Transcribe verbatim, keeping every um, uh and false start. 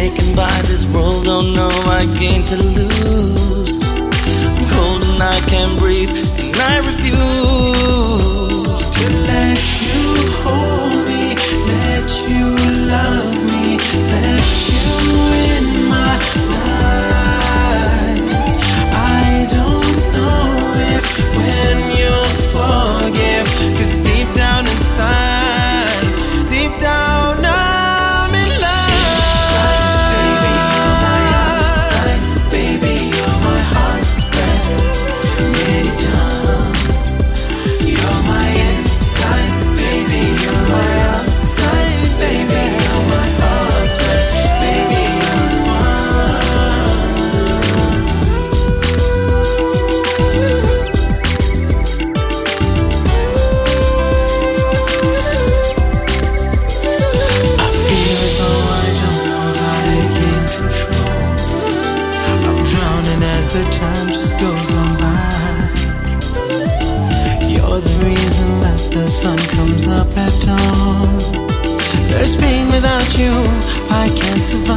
taken by this world, don't know I gain to lose. I'm cold and I can't breathe, and I refuse to let you hold me, let you love me, let you in my life. I don't know if when you'll forgive, 'cause deep down inside, deep down I'm in love. Inside, baby, you're my heart's breath. Meri jaan, you're my inside, baby, you're my outside, baby, you're my heart's breath, baby, you're one. I feel as though I don't know how to gain control. I'm drowning as the time just goes on by. You're the reason that the sun comes up at dawn. There's pain without you, I can't survive.